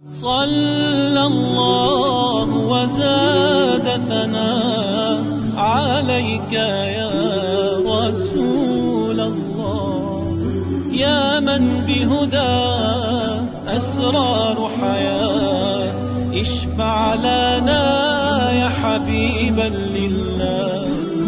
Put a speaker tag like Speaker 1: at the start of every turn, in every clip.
Speaker 1: صلى الله وزاد ثناء عليك يا رسول الله، يا من بهدى أسرار حياة، اشفع لنا يا حبيبا لله.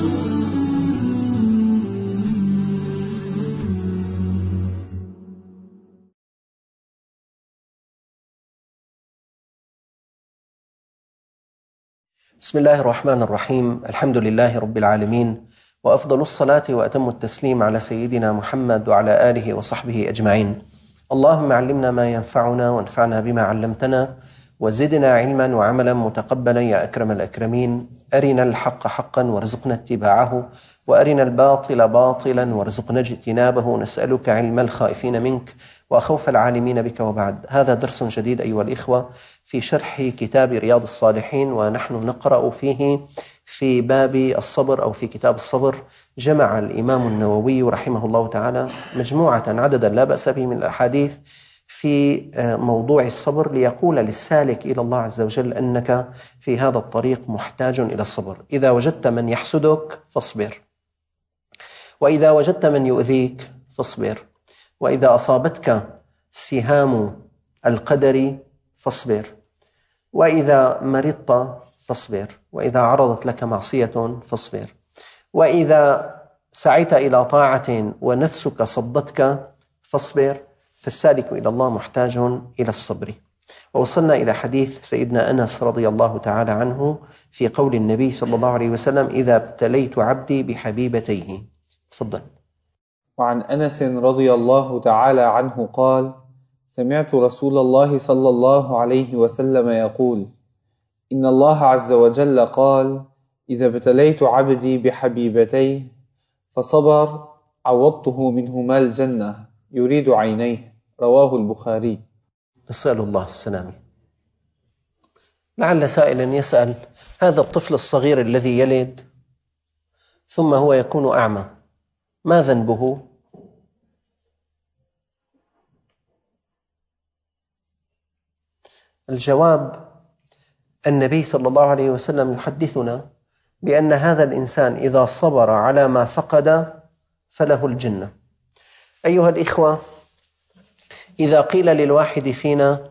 Speaker 2: بسم الله الرحمن الرحيم. الحمد لله رب العالمين، وأفضل الصلاة وأتم التسليم على سيدنا محمد وعلى آله وصحبه أجمعين. اللهم علمنا ما ينفعنا وانفعنا بما علمتنا، وزدنا علما وعملا متقبلا يا أكرم الأكرمين. أرنا الحق حقا وارزقنا اتباعه، وأرنا الباطل باطلا وارزقنا اجتنابه. نسألك علم الخائفين منك وخوف العالمين بك. وبعد، هذا درس جديد أيها الإخوة في شرح كتاب رياض الصالحين، ونحن نقرأ فيه في باب الصبر أو في كتاب الصبر. جمع الإمام النووي رحمه الله تعالى مجموعة عددا لا بأس به من الأحاديث في موضوع الصبر، ليقول للسالك إلى الله عز وجل أنك في هذا الطريق محتاج إلى الصبر. إذا وجدت من يحسدك فاصبر، وإذا وجدت من يؤذيك فاصبر، وإذا أصابتك سهام القدر فاصبر، وإذا مرضت فاصبر، وإذا عرضت لك معصية فاصبر، وإذا سعيت إلى طاعة ونفسك صدتك فاصبر. فالسالك إلى الله محتاج إلى الصبر. ووصلنا إلى حديث سيدنا أنس رضي الله تعالى عنه في قول النبي صلى الله عليه وسلم: إذا ابتليت عبدي بحبيبتيه. تفضل.
Speaker 3: وعن أنس رضي الله تعالى عنه قال: سمعت رسول الله صلى الله عليه وسلم يقول: إن الله عز وجل قال: إذا ابتليت عبدي بحبيبتيه فصبر عوضته منهما الجنة يريد عينيه. رواه البخاري.
Speaker 2: نسأل الله السلامة. لعل سائلا يسأل: هذا الطفل الصغير الذي يلد ثم هو يكون أعمى، ما ذنبه؟ الجواب: النبي صلى الله عليه وسلم يحدثنا بأن هذا الإنسان إذا صبر على ما فقد فله الجنة. أيها الإخوة، إذا قيل للواحد فينا: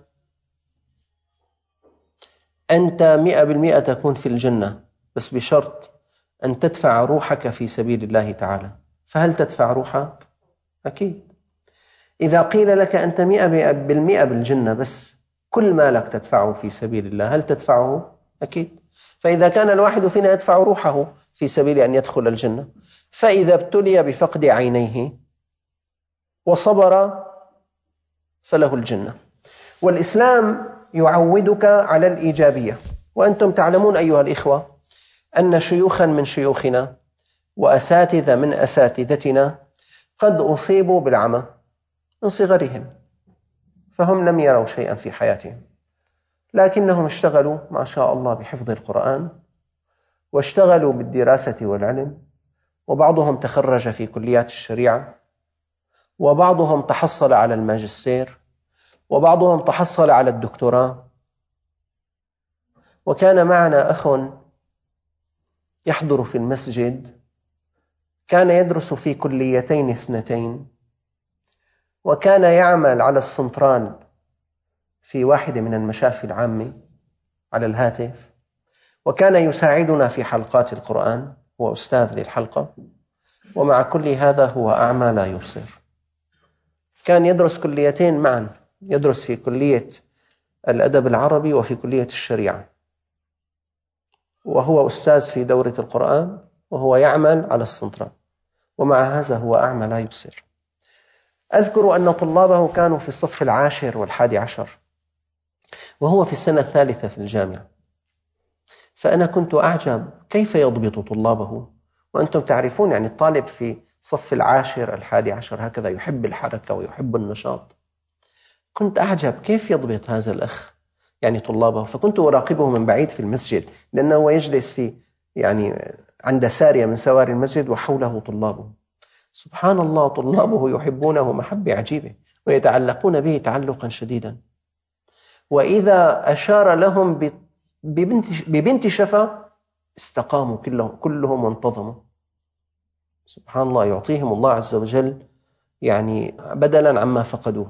Speaker 2: أنت 100% تكون في الجنة، بس بشرط أن تدفع روحك في سبيل الله تعالى، فهل تدفع روحك؟ أكيد. إذا قيل لك أنت 100% بالجنة، بس كل مالك تدفعه في سبيل الله، هل تدفعه؟ أكيد. فإذا كان الواحد فينا يدفع روحه في سبيل أن يدخل الجنة، فإذا ابتلي بفقد عينيه وصبر فله الجنة. والإسلام يعودك على الإيجابية. وأنتم تعلمون أيها الإخوة أن شيوخا من شيوخنا وأساتذة من أساتذتنا قد أصيبوا بالعمى من صغرهم، فهم لم يروا شيئا في حياتهم، لكنهم اشتغلوا ما شاء الله بحفظ القرآن، واشتغلوا بالدراسة والعلم، وبعضهم تخرج في كليات الشريعة، وبعضهم تحصل على الماجستير، وبعضهم تحصل على الدكتوراه. وكان معنا أخ يحضر في المسجد، كان يدرس في كليتين اثنتين، وكان يعمل على السنترال في واحدة من المشافي العامة على الهاتف، وكان يساعدنا في حلقات القرآن، هو أستاذ للحلقة، ومع كل هذا هو أعمى لا يبصر. كان يدرس كليتين معا، يدرس في كلية الأدب العربي وفي كلية الشريعة، وهو أستاذ في دورة القرآن، وهو يعمل على السنترال، ومع هذا هو أعمى لا يبصر. أذكر أن طلابه كانوا في الصف 10 و11، وهو في السنة 3 في الجامعة. فأنا كنت أعجب كيف يضبط طلابه، وأنتم تعرفون يعني الطالب في صف 10 11 هكذا يحب الحركة ويحب النشاط. كنت أعجب كيف يضبط هذا الأخ يعني طلابه. فكنت أراقبه من بعيد في المسجد، لأنه يجلس في عند سارية من سواري المسجد وحوله طلابه. سبحان الله، طلابه يحبونه محبة عجيبة ويتعلقون به تعلقا شديدا. وإذا أشار لهم ببنت شفا استقاموا كلهم وانتظموا. سبحان الله، يعطيهم الله عز وجل يعني بدلا عما فقدوه.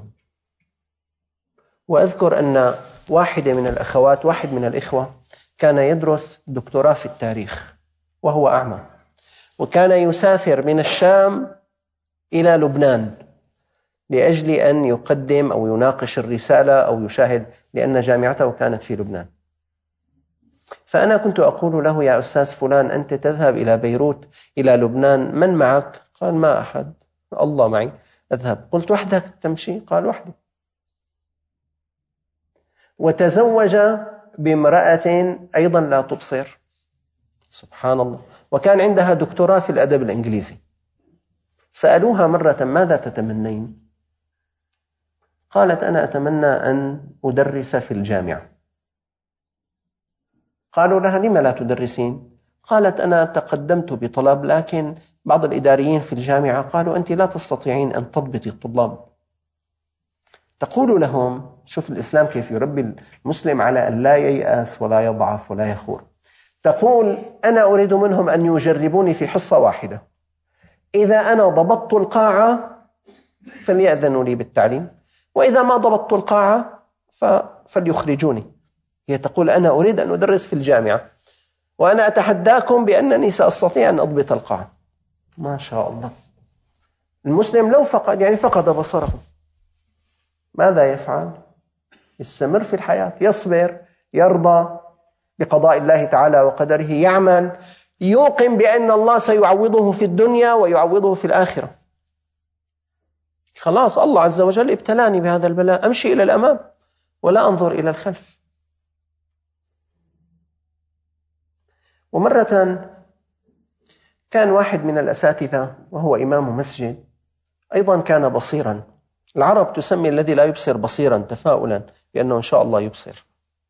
Speaker 2: وأذكر أن واحد من الإخوة كان يدرس دكتوراه في التاريخ وهو أعمى، وكان يسافر من الشام إلى لبنان لأجل أن يقدم أو يناقش الرسالة أو يشاهد، لأن جامعته كانت في لبنان. فأنا كنت أقول له: يا أستاذ فلان، أنت تذهب إلى بيروت إلى لبنان، من معك؟ قال: ما أحد، الله معي، أذهب. قلت: وحدك تمشي؟ قال: وحدي. وتزوج بامرأة أيضا لا تبصر، سبحان الله، وكان عندها دكتوراه في الأدب الإنجليزي. سألوها مرة: ماذا تتمنين؟ قالت: أنا أتمنى أن أدرس في الجامعة. قالوا لها: لما لا تدرسين؟ قالت: أنا تقدمت بطلب، لكن بعض الإداريين في الجامعة قالوا: أنت لا تستطيعين أن تضبطي الطلاب. تقول لهم: شوف الإسلام كيف يربي المسلم على أن لا ييأس ولا يضعف ولا يخور. تقول: أنا أريد منهم أن يجربوني في حصة واحدة، إذا أنا ضبطت القاعة فليأذنوا لي بالتعليم، وإذا ما ضبطت القاعة فليخرجوني. هي تقول: أنا أريد أن أدرس في الجامعة، وأنا أتحداكم بأنني سأستطيع أن أضبط القاعة. ما شاء الله. المسلم لو فقد بصره، ماذا يفعل؟ يستمر في الحياة، يصبر، يرضى بقضاء الله تعالى وقدره، يعمل، يوقن بأن الله سيعوضه في الدنيا ويعوضه في الآخرة. خلاص، الله عز وجل ابتلاني بهذا البلاء، أمشي إلى الأمام ولا أنظر إلى الخلف. ومرة كان واحد من الأساتذة وهو إمام مسجد، أيضا كان بصيرا. العرب تسمي الذي لا يبصر بصيرا تفاؤلا بأنه إن شاء الله يبصر.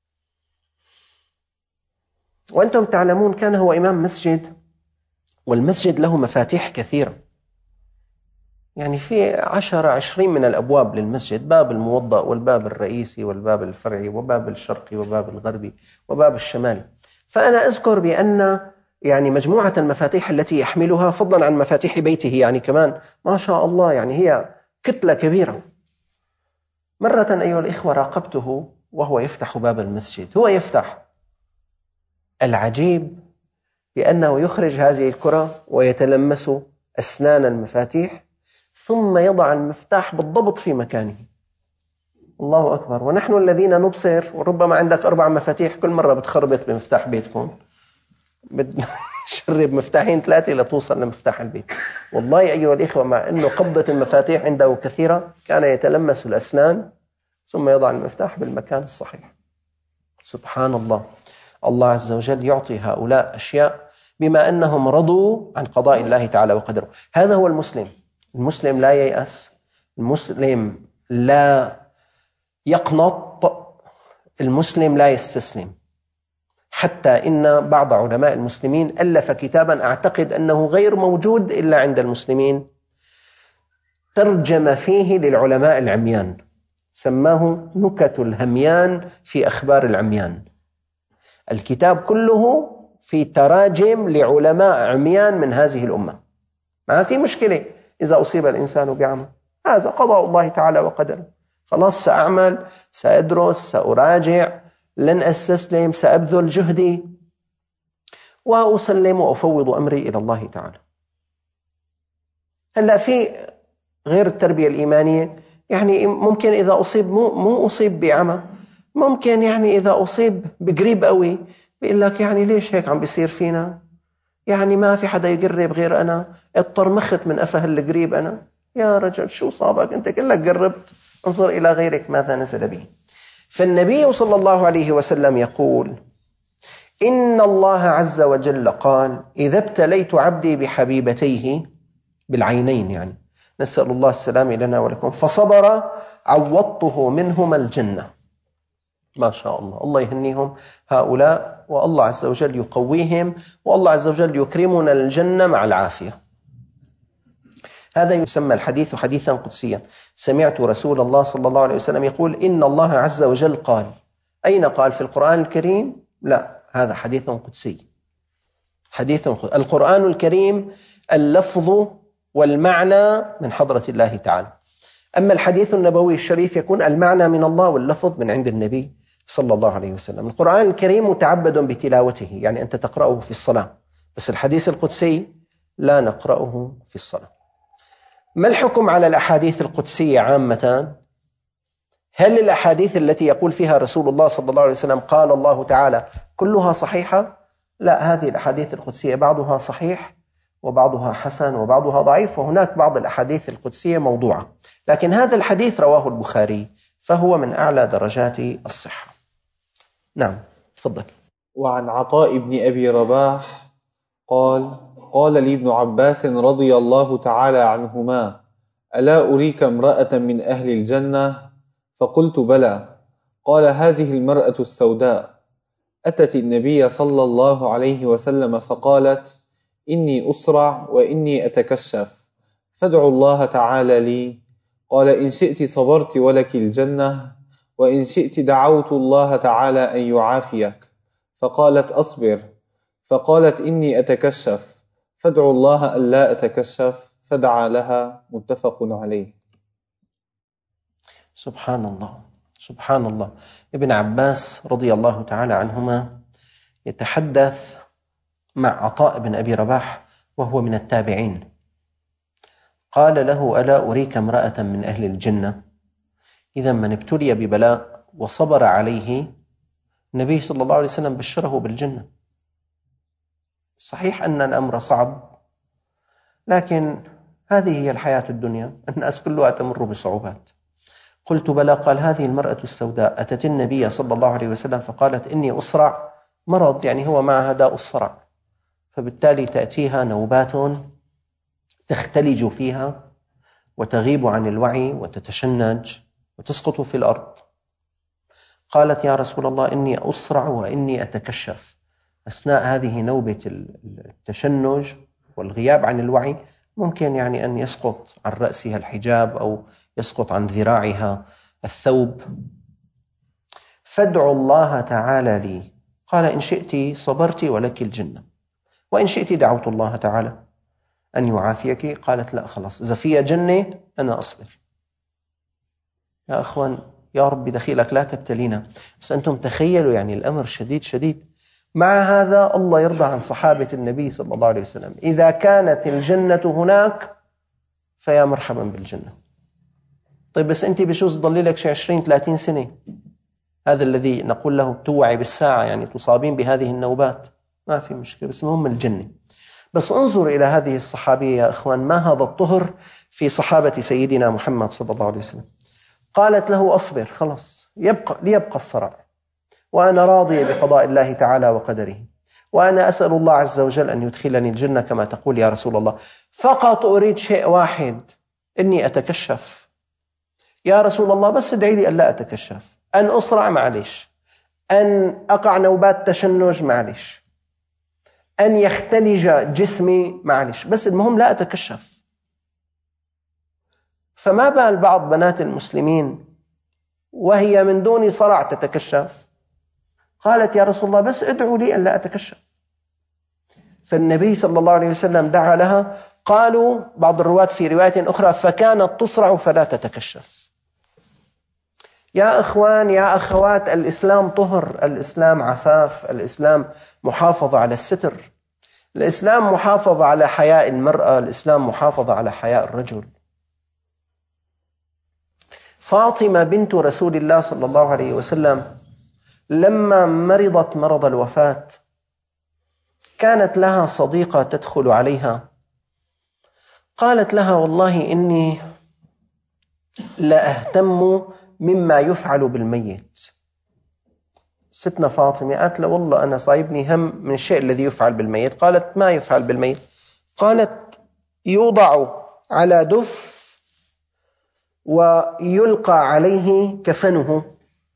Speaker 2: وأنتم تعلمون كان هو إمام مسجد، والمسجد له مفاتيح كثيرة، يعني في 10-20 من الأبواب للمسجد: باب الموضأ، والباب الرئيسي، والباب الفرعي، وباب الشرقي، وباب الغربي، وباب الشمالي. فأنا أذكر بأن يعني مجموعة المفاتيح التي يحملها، فضلا عن مفاتيح بيته يعني كمان، ما شاء الله، يعني هي كتلة كبيرة. مرة أيها الإخوة راقبته وهو يفتح باب المسجد، هو يفتح، العجيب بأنه يخرج هذه الكرة ويتلمس أسنان المفاتيح، ثم يضع المفتاح بالضبط في مكانه. الله أكبر. ونحن الذين نبصر، وربما عندك 4 مفاتيح، كل مرة بتخربط بمفتاح بيتكم، بتشرب مفتاحين 3 لتوصل لمفتاح البيت. والله أيها الإخوة، مع أنه قبضة المفاتيح عنده كثيرة، كان يتلمس الأسنان ثم يضع المفتاح بالمكان الصحيح. سبحان الله. الله عز وجل يعطي هؤلاء أشياء بما أنهم رضوا عن قضاء الله تعالى وقدره. هذا هو المسلم. المسلم لا ييأس، المسلم لا يقنط، المسلم لا يستسلم. حتى إن بعض علماء المسلمين ألف كتابا أعتقد أنه غير موجود إلا عند المسلمين، ترجم فيه للعلماء العميان، سماه نكت الهميان في أخبار العميان. الكتاب كله في تراجم لعلماء عميان من هذه الأمة. ما في مشكلة إذا أصيب الإنسان بعمى، هذا قضاء الله تعالى وقدره. خلاص، سأعمل، سأدرس، سأراجع، لن أستسلم، سأبذل جهدي وأسلم وأفوض أمري إلى الله تعالى. هلأ في غير التربية الإيمانية، يعني ممكن إذا أصيب مو أصيب بعمى، ممكن يعني إذا أصيب بقريب قوي بيقول لك: يعني ليش هيك عم بيصير فينا؟ يعني ما في حدا يقرب غير أنا، اضطرمخت من أفه القريب أنا. يا رجل، شو صابك؟ أنت كلك قربت، انظر إلى غيرك ماذا نزل به. فالنبي صلى الله عليه وسلم يقول: إن الله عز وجل قال: إذا ابتليت عبدي بحبيبتيه، بالعينين يعني، نسأل الله السلام لنا ولكم، فصبر عوضته منهما الجنة. ما شاء الله، الله يهنيهم هؤلاء، والله عز وجل يقويهم، والله عز وجل يكرمنا الجنة مع العافية. هذا يسمى الحديث حديثا قدسيا. سمعت رسول الله صلى الله عليه وسلم يقول: إن الله عز وجل قال: أين قال في القرآن الكريم؟ لا، هذا حديث قدسي. القرآن الكريم اللفظ والمعنى من حضرة الله تعالى. أما الحديث النبوي الشريف يكون المعنى من الله واللفظ من عند النبي صلى الله عليه وسلم. القرآن الكريم متعبد بتلاوته، يعني أنت تقرأه في الصلاة، بس الحديث القدسي لا نقرأه في الصلاة. ما الحكم على الأحاديث القدسية عامة؟ هل الأحاديث التي يقول فيها رسول الله صلى الله عليه وسلم قال الله تعالى كلها صحيحة؟ لا، هذه الأحاديث القدسية بعضها صحيح وبعضها حسن وبعضها ضعيف، وهناك بعض الأحاديث القدسية موضوعة، لكن هذا الحديث رواه البخاري فهو من أعلى درجات الصحة. نعم، تفضل.
Speaker 3: وعن عطاء بن أبي رباح قال لي ابن عباس رضي الله تعالى عنهما: ألا أريك امرأة من أهل الجنة؟ فقلت: بلى. قال: هذه المرأة السوداء أتت النبي صلى الله عليه وسلم فقالت: إني أسرع وإني أتكشف، فادعوا الله تعالى لي. قال: إن شئت صبرت ولك الجنة، وإن شئت دعوت الله تعالى أن يعافيك. فقالت: أصبر. فقالت: إني أتكشف، فادعوا الله ألا أتكشف، فدعا لها. متفق عليه.
Speaker 2: سبحان الله، سبحان الله. ابن عباس رضي الله تعالى عنهما يتحدث مع عطاء بن أبي رباح وهو من التابعين، قال له: ألا أريك امرأة من أهل الجنة؟ إذا من ابتلي ببلاء وصبر عليه النبي صلى الله عليه وسلم بشره بالجنة. صحيح أن الأمر صعب، لكن هذه هي الحياة الدنيا، الناس كلها تمر بصعوبات. قلت: بلى. قال: هذه المرأة السوداء أتت النبي صلى الله عليه وسلم فقالت: إني أسرع، مرض يعني هو معها داء الصرع، فبالتالي تأتيها نوبات تختلج فيها وتغيب عن الوعي وتتشنج وتسقط في الأرض. قالت: يا رسول الله، إني أسرع وإني أتكشف. أثناء هذه نوبة التشنج والغياب عن الوعي ممكن يعني أن يسقط عن رأسها الحجاب أو يسقط عن ذراعها الثوب. فادعوا الله تعالى لي. قال: إن شئت صبرت ولك الجنة، وإن شئت دعوت الله تعالى أن يعافيك. قالت: لا خلاص، إذا فيها جنة أنا أصبر. يا أخوان، يا رب دخيلك لا تبتلينا. بس أنتم تخيلوا يعني الأمر شديد شديد. مع هذا الله يرضى عن صحابة النبي صلى الله عليه وسلم، إذا كانت الجنة هناك فيا مرحبا بالجنة. طيب بس أنت بشوز ضل لك شي 20-30 سنة، هذا الذي نقول له توعي بالساعة، يعني تصابين بهذه النوبات، ما في مشكلة، بس المهم الجنة. بس انظر إلى هذه الصحابية يا أخوان، ما هذا الطهر في صحابة سيدنا محمد صلى الله عليه وسلم. قالت له: أصبر، خلاص ليبقى الصراع، وأنا راضية بقضاء الله تعالى وقدره، وأنا أسأل الله عز وجل أن يدخلني الجنة كما تقول يا رسول الله، فقط أريد شيء واحد، إني أتكشف. يا رسول الله بس ادعي لي ألا أتكشف، أن أسرع معلش، أن أقع نوبات تشنج معلش، أن يختلج جسمي معلش، بس المهم لا أتكشف. فما بال بعض بنات المسلمين وهي من دون صرع تتكشف؟ قالت: يا رسول الله بس ادعوا لي أن لا أتكشف. فالنبي صلى الله عليه وسلم دعا لها. قالوا بعض الرواة في رواية أخرى: فكانت تسرع فلا تتكشف. يا إخوان، يا أخوات، الإسلام طهر، الإسلام عفاف، الإسلام محافظة على الستر، الإسلام محافظة على حياء المرأة، الإسلام محافظة على حياء الرجل. فاطمة بنت رسول الله صلى الله عليه وسلم لما مرضت مرض الوفاة كانت لها صديقة تدخل عليها، قالت لها: والله إني لا أهتم مما يفعل بالميت. ستنا فاطمة قالت له: والله أنا صايبني هم من الشيء الذي يفعل بالميت. قالت: ما يفعل بالميت؟ قالت: يوضع على دف ويلقى عليه كفنه،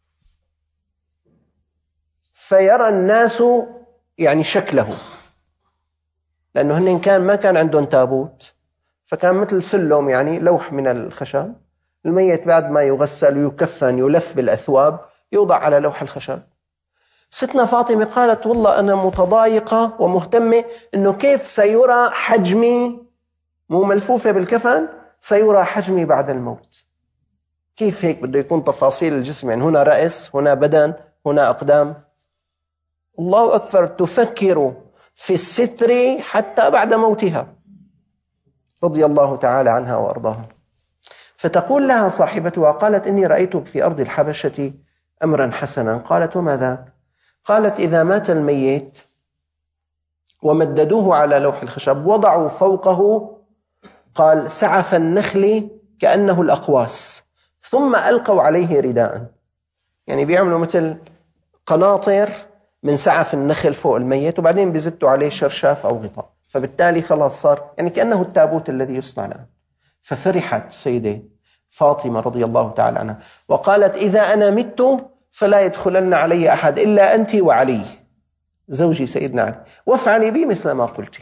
Speaker 2: فيرى الناس يعني شكله، لأنه هن ما كان عندهم تابوت، فكان مثل سلم، يعني لوح من الخشب. الميت بعد ما يغسل ويكفن يلف بالأثواب يوضع على لوح الخشب. ستنا فاطمة قالت والله أنا متضايقة ومهتمة إنه كيف سيرى حجمي، مو ملفوفة بالكفن، سيرى حجمي بعد الموت. كيف هيك بده يكون تفاصيل الجسم، يعني هنا رأس، هنا بدن، هنا أقدام. الله أكبر، تفكر في الستر حتى بعد موتها رضي الله تعالى عنها وأرضاها. فتقول لها صاحبتها، قالت إني رأيت في أرض الحبشة أمرا حسنا. قالت وماذا؟ قالت إذا مات الميت ومددوه على لوح الخشب وضعوا فوقه، قال سعف النخل كأنه الأقواس، ثم ألقوا عليه رداء، يعني بيعملوا مثل قناطر من سعف النخل فوق الميت، وبعدين بيزتوا عليه شرشاف أو غطاء، فبالتالي خلاص صار يعني كأنه التابوت الذي يصنع الآن. ففرحت السيدة فاطمة رضي الله تعالى عنها وقالت إذا أنا مت فلا يدخلن علي أحد إلا أنت وعلي زوجي سيدنا علي، وافعلي بي مثل ما قلت.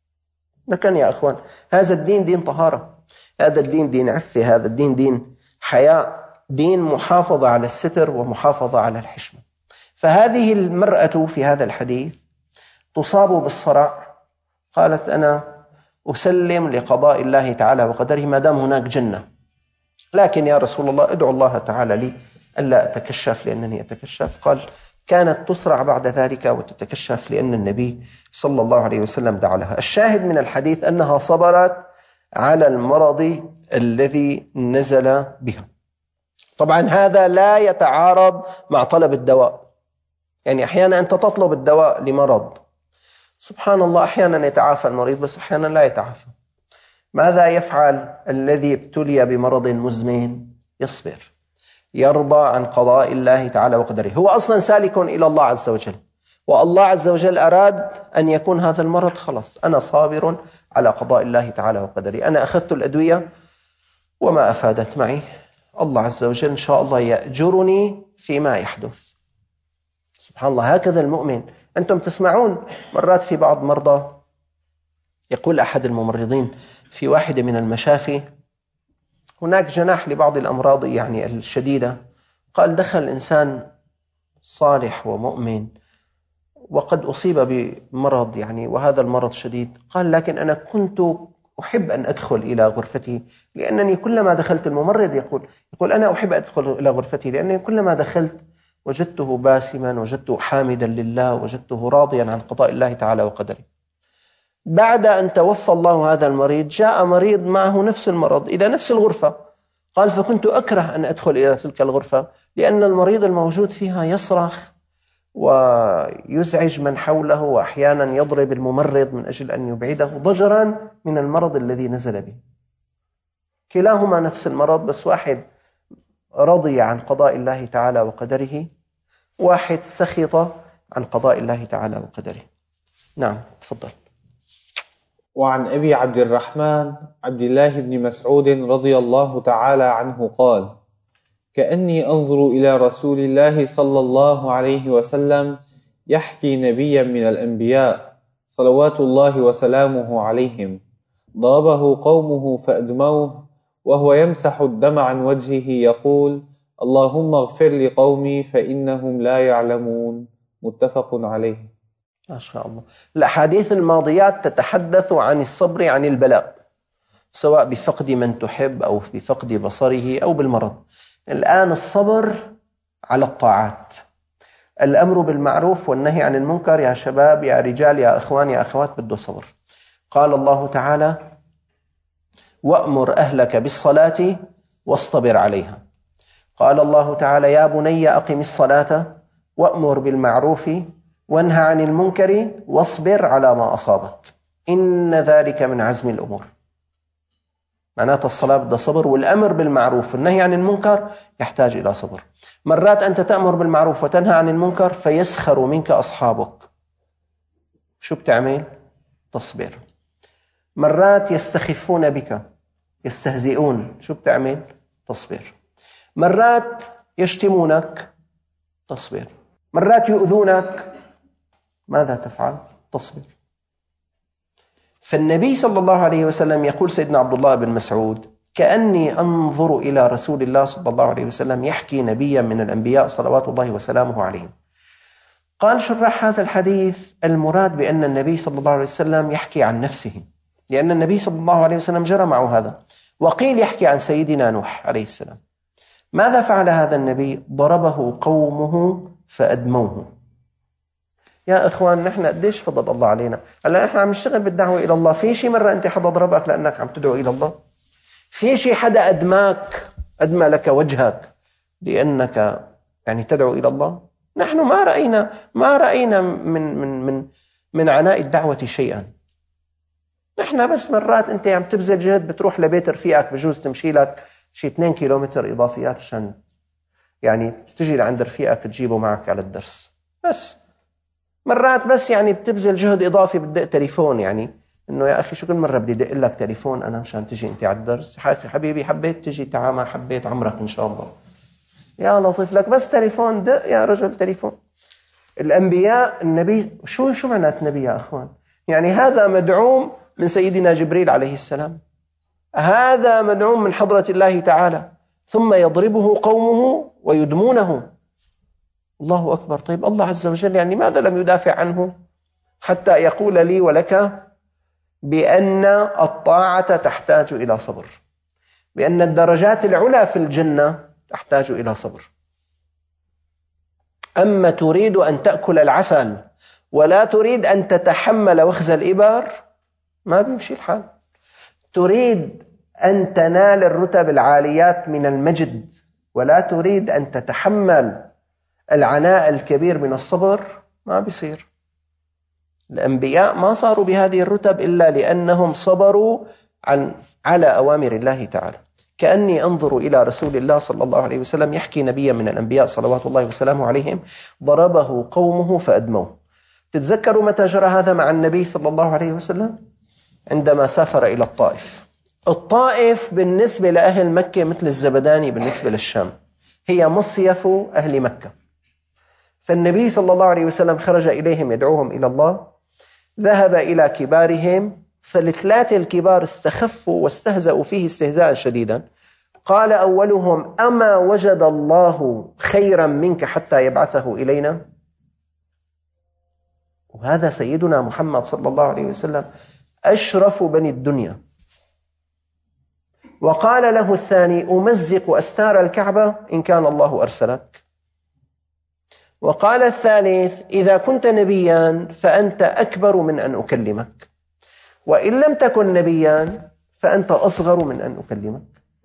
Speaker 2: لكن يا أخوان، هذا الدين دين طهارة، هذا الدين دين عفة، هذا الدين دين حياء، دين محافظة على الستر ومحافظة على الحشمة. فهذه المرأة في هذا الحديث تصاب بالصرع، قالت أنا أسلم لقضاء الله تعالى وقدره ما دام هناك جنة، لكن يا رسول الله ادعو الله تعالى لي ألا أتكشف لأنني أتكشف. قال كانت تسرع بعد ذلك وتتكشف لأن النبي صلى الله عليه وسلم دعا لها. الشاهد من الحديث أنها صبرت على المرض الذي نزل بها. طبعا هذا لا يتعارض مع طلب الدواء، يعني أحيانا أنت تطلب الدواء لمرض، سبحان الله، أحيانا يتعافى المريض بس أحيانا لا يتعافى. ماذا يفعل الذي ابتلي بمرض مزمن؟ يصبر، يرضى عن قضاء الله تعالى وقدره. هو أصلا سالك إلى الله عز وجل، والله عز وجل أراد أن يكون هذا المرض، خلاص أنا صابر على قضاء الله تعالى وقدره. أنا أخذت الأدوية وما أفادت معي، الله عز وجل إن شاء الله يأجرني فيما يحدث. سبحان الله، هكذا المؤمن. أنتم تسمعون مرات في بعض مرضى، يقول أحد الممرضين في واحدة من المشافي هناك جناح لبعض الأمراض يعني الشديدة، قال دخل إنسان صالح ومؤمن وقد أصيب بمرض يعني وهذا المرض شديد، قال لكن أنا كنت أحب أن أدخل إلى غرفته لأنني كلما دخلت، الممرض يقول أنا أحب أدخل إلى غرفتي لأنني كلما دخلت وجدته باسما، وجدته حامدا لله، وجدته راضيا عن قضاء الله تعالى وقدره. بعد أن توفى الله هذا المريض جاء مريض معه نفس المرض إلى نفس الغرفة، قال فكنت أكره أن أدخل إلى تلك الغرفة لأن المريض الموجود فيها يصرخ ويزعج من حوله، وأحيانا يضرب الممرض من أجل أن يبعده ضجرا من المرض الذي نزل به. كلاهما نفس المرض، بس واحد رضي عن قضاء الله تعالى وقدره، واحد سخط عن قضاء الله تعالى وقدره. نعم تفضل.
Speaker 3: وعن أبي عبد الرحمن عبد الله بن مسعود رضي الله تعالى عنه قال كأني أنظر إلى رسول الله صلى الله عليه وسلم يحكي نبيا من الأنبياء صلوات الله وسلامه عليهم، ضربه قومه فأدموه وهو يمسح الدم عن وجهه يقول اللهم اغفر لقومي فإنهم لا يعلمون. متفق عليه.
Speaker 2: ما شاء الله. الأحاديث الماضيات تتحدث عن الصبر عن البلاء، سواء بفقد من تحب أو بفقد بصره أو بالمرض. الآن الصبر على الطاعات، الأمر بالمعروف والنهي عن المنكر. يا شباب، يا رجال، يا أخوان، يا أخوات، بده صبر. قال الله تعالى وأمر أهلك بالصلاة واصطبر عليها. قال الله تعالى يا بني أقم الصلاة وأمر بالمعروف وانهى عن المنكر واصبر على ما أصابك إن ذلك من عزم الأمور. معناته الصلاة بدها صبر، والأمر بالمعروف والنهي عن المنكر يحتاج إلى صبر. مرات أنت تأمر بالمعروف وتنهى عن المنكر فيسخر منك أصحابك، شو بتعمل؟ تصبر. مرات يستخفون بك، يستهزئون، شو بتعمل؟ تصبر. مرات يشتمونك، تصبر. مرات يؤذونك، ماذا تفعل؟ تصبر. فالنبي صلى الله عليه وسلم يقول سيدنا عبد الله بن مسعود كأني أنظر إلى رسول الله صلى الله عليه وسلم يحكي نبيا من الأنبياء صلوات الله وسلامه عليهم. قال شراح هذا الحديث المراد بأن النبي صلى الله عليه وسلم يحكي عن نفسه، لأن النبي صلى الله عليه وسلم جرى معه هذا. وقيل يحكي عن سيدنا نوح عليه السلام. ماذا فعل هذا النبي؟ ضربه قومه فأدموه. يا إخوان، نحن قديش فضل الله علينا. هلا نحن عم نشتغل بالدعوة إلى الله، في شيء مرة أنت حدا ضربك لأنك عم تدعو إلى الله؟ في شيء حدا أدمى لك وجهك لأنك يعني تدعو إلى الله؟ نحن ما رأينا من عناء الدعوة شيئا. نحن بس مرات أنت عم تبذل جهد، بتروح لبيت رفيقك بجوز تمشي لك شي 2 كيلومتر إضافيات عشان يعني تجي لعند رفيقك تجيبه معك على الدرس. بس مرات بس يعني بتبذل جهد إضافي، بدق تليفون، يعني إنه يا أخي شو كل مرة بدي دق لك تليفون أنا مشان تجي أنت على الدرس؟ حبيبي حبيت تجي تعال، ما حبيت عمرك إن شاء الله. يا لطيف لك بس تليفون، دق يا رجل تليفون. الأنبياء، النبي شو معنات نبي يا أخوان؟ يعني هذا مدعوم من سيدنا جبريل عليه السلام، هذا مدعوم من حضرة الله تعالى، ثم يضربه قومه ويدمونه. الله أكبر. طيب الله عز وجل يعني ماذا لم يدافع عنه حتى يقول لي ولك بأن الطاعة تحتاج إلى صبر، بأن الدرجات العلى في الجنة تحتاج إلى صبر. أما تريد أن تأكل العسل ولا تريد أن تتحمل وخز الإبر، ما بيمشي الحال. تريد أن تنال الرتب العاليات من المجد ولا تريد أن تتحمل العناء الكبير من الصبر، ما بيصير. الأنبياء ما صاروا بهذه الرتب إلا لأنهم صبروا على أوامر الله تعالى. كأني أنظر إلى رسول الله صلى الله عليه وسلم يحكي نبيا من الأنبياء صلوات الله وسلامه عليهم ضربه قومه فأدموه. تتذكروا متى جرى هذا مع النبي صلى الله عليه وسلم؟ عندما سافر إلى الطائف. الطائف بالنسبة لأهل مكة مثل الزبداني بالنسبة للشام، هي مصيف أهل مكة. فالنبي صلى الله عليه وسلم خرج إليهم يدعوهم إلى الله، ذهب إلى كبارهم، فالثلاثة الكبار استخفوا واستهزأوا فيه استهزاء شديدا. قال أولهم: أما وجد الله خيرا منك حتى يبعثه إلينا؟ وهذا سيدنا محمد صلى الله عليه وسلم أشرف بني الدنيا. وقال له الثاني: أمزق أستار الكعبة إن كان الله أرسلك. وقال الثالث: إذا كنت نبيا فأنت أكبر من أن أكلمك، وإن لم تكن نبيا فأنت أصغر من أن أكلمك.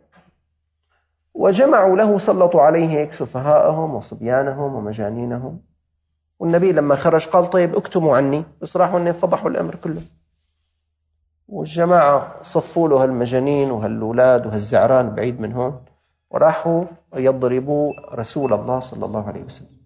Speaker 2: وجمعوا له، سلطوا عليه سفهاءهم وصبيانهم ومجانينهم. والنبي لما خرج قال: طيب اكتموا عني. بس راحوا إنهم فضحوا الأمر كله، والجماعة صفوا له هالمجانين وهالولاد وهالزعران بعيد من هون، وراحوا يضربوا رسول الله صلى الله عليه وسلم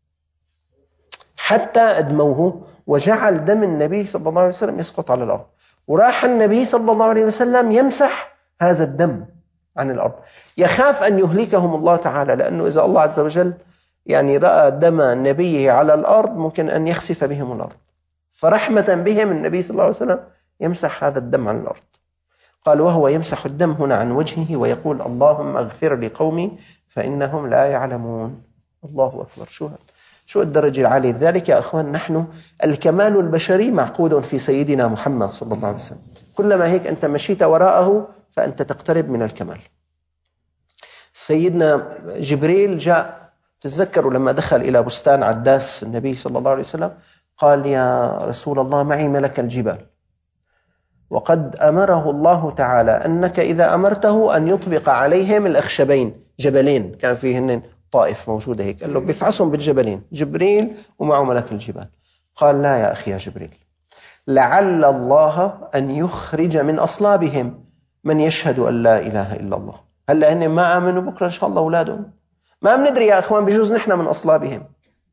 Speaker 2: حتى أدموه، وجعل دم النبي صلى الله عليه وسلم يسقط على الأرض. وراح النبي صلى الله عليه وسلم يمسح هذا الدم عن الأرض، يخاف أن يهلكهم الله تعالى، لأنه إذا الله عز وجل يعني رأى دم نبيه على الأرض ممكن أن يخسف بهم الأرض. فرحمة بهم النبي صلى الله عليه وسلم يمسح هذا الدم عن الأرض. قال: وهو يمسح الدم هنا عن وجهه ويقول: اللهم اغفر لقومي فإنهم لا يعلمون. الله أكبر. شو الدرجة العالية. لذلك يا أخوان، نحن الكمال البشري معقود في سيدنا محمد صلى الله عليه وسلم. كلما هيك أنت مشيت وراءه فأنت تقترب من الكمال. سيدنا جبريل جاء، تتذكروا لما دخل إلى بستان عداس النبي صلى الله عليه وسلم، قال: يا رسول الله معي ملك الجبال، وقد أمره الله تعالى أنك إذا أمرته أن يطبق عليهم الأخشبين، جبلين كان فيهن طائف موجودة هيك، قال له بيفعصهم بالجبلين، جبريل ومعه ملك الجبال. قال: لا يا أخي يا جبريل، لعل الله أن يخرج من أصلابهم من يشهد أن لا إله إلا الله. هلأ هن ما آمنوا، بكرة إن شاء الله أولادهم ما بندري يا أخوان، بجوز نحن من أصلابهم.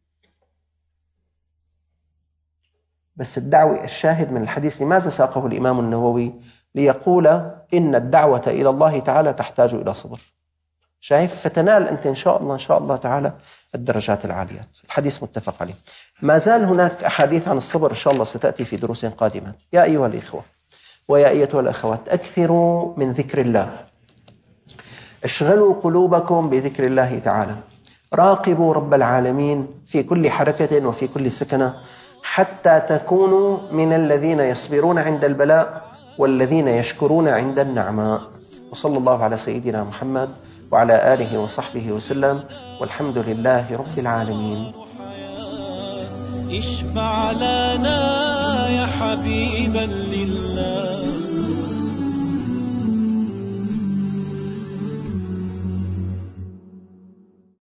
Speaker 2: بس الدعوة، الشاهد من الحديث لماذا ساقه الإمام النووي؟ ليقول إن الدعوة إلى الله تعالى تحتاج إلى صبر. شايف؟ فتنال أنت إن شاء الله تعالى الدرجات العاليات. الحديث متفق عليه. ما زال هناك أحاديث عن الصبر إن شاء الله ستأتي في دروس قادمة. يا أيها الإخوة ويا أيتها الأخوات، أكثروا من ذكر الله، اشغلوا قلوبكم بذكر الله تعالى، راقبوا رب العالمين في كل حركة وفي كل سكنة، حتى تكونوا من الذين يصبرون عند البلاء والذين يشكرون عند النعماء. وصلى الله على سيدنا محمد وعلى آله وصحبه وسلم، والحمد لله رب العالمين.
Speaker 1: اشفع لنا يا حبيبا لله.